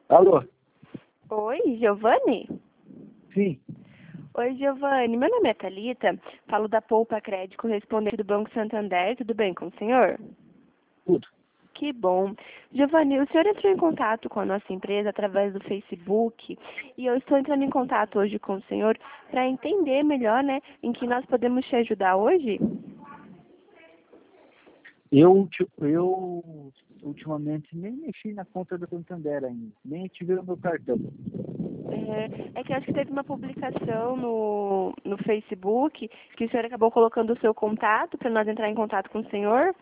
Alô? Oi, Giovanni? Sim, Oi, Giovanni. Meu nome é Thalita. Falo da Poupa Crédito Correspondente do Banco Santander. Tudo bem com o senhor? tudo. Que bom. Giovanni, o senhor entrou em contato com a nossa empresa através do Facebook e eu estou entrando em contato hoje com o senhor para entender melhor, né, em que nós podemos te ajudar hoje. Eu ultimamente nem mexi na conta do Santander ainda, nem ativei o meu cartão. É que eu acho que teve uma publicação no Facebook que o senhor acabou colocando o seu contato para nós entrar em contato com o senhor.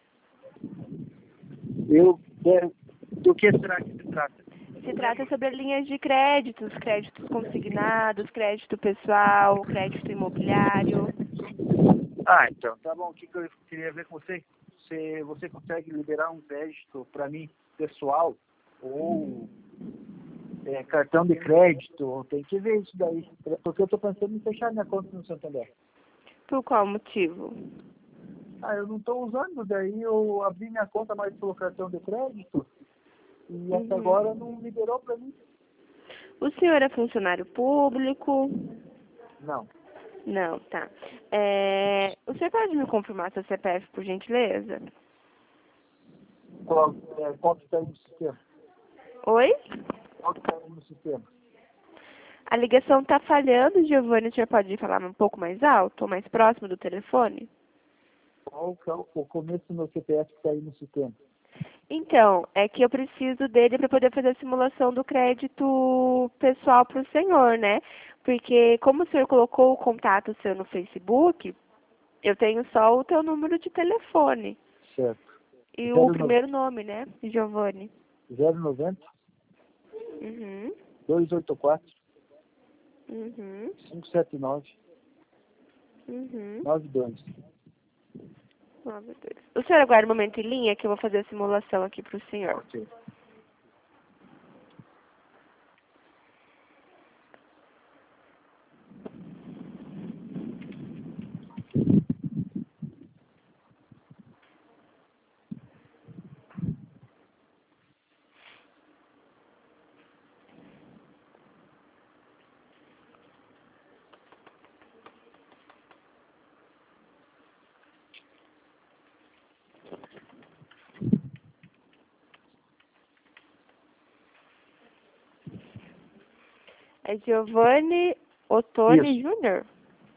Do que será que se trata? Se trata sobre linhas de créditos, créditos consignados, crédito pessoal, crédito imobiliário. Ah, então, tá bom. O que eu queria ver com você? Você consegue liberar um crédito para mim, pessoal, ou cartão de crédito? Tem que ver isso daí, porque eu estou pensando em fechar minha conta no Santander. Por qual motivo? Ah, eu não estou usando, daí eu abri minha conta mais pelo cartão de crédito e até agora Uhum. não liberou para mim. O senhor é funcionário público? Não. Não, tá. O senhor pode me confirmar seu CPF, por gentileza? Qual que está aí no sistema? Oi? Qual que está aí no sistema? A ligação está falhando, Giovanni. O senhor pode falar um pouco mais alto ou mais próximo do telefone? Qual que é o começo do meu CPF que está aí no sistema? Então, é que eu preciso dele para poder fazer a simulação do crédito pessoal para o senhor, né? Porque como o senhor colocou o contato seu no Facebook, eu tenho só o teu número de telefone Certo. e o primeiro nome, né? Giovanni. 090 Uhum. 284 Uhum. 579 Uhum. 92. 92. O senhor aguarda um momento em linha que eu vou fazer a simulação aqui para o senhor. Ok. É Giovanni Ottoni Isso. Júnior?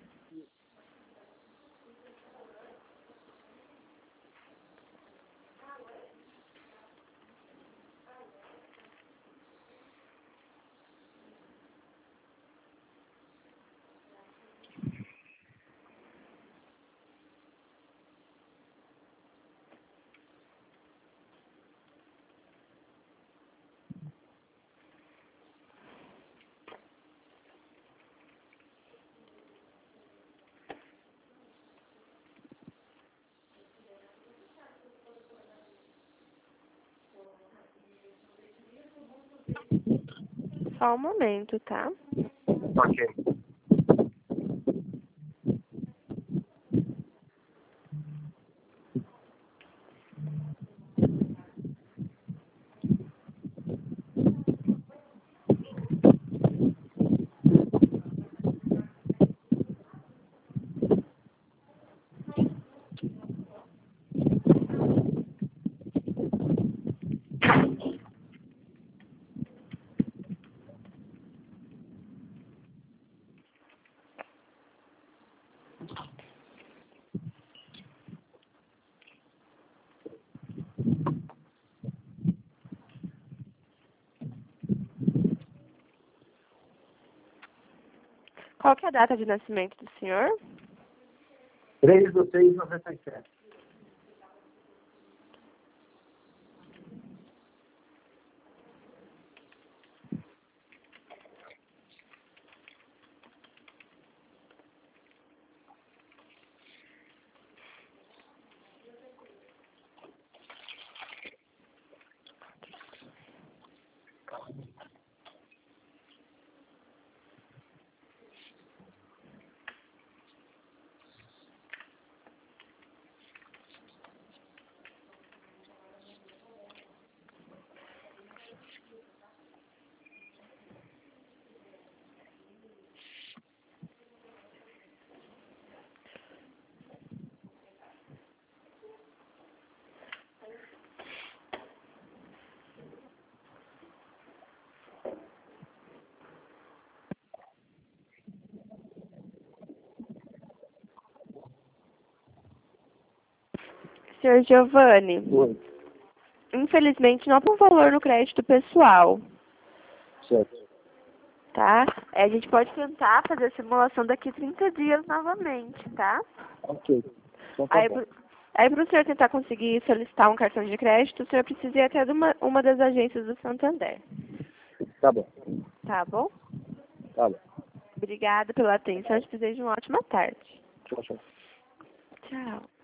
Só um momento, tá? Ok. Qual que é a data de nascimento do senhor? 3/6/97. Senhor Giovanni, Oi. infelizmente não tem um valor no crédito pessoal, Certo. tá? A gente pode tentar fazer a simulação daqui 30 dias novamente, tá? Ok. Então tá bom. Aí para o senhor tentar conseguir solicitar um cartão de crédito, o senhor precisa ir até uma das agências do Santander, Tá bom. tá bom? Tá bom. Obrigada pela atenção, te desejo uma ótima tarde. Tchau, tchau. Tchau.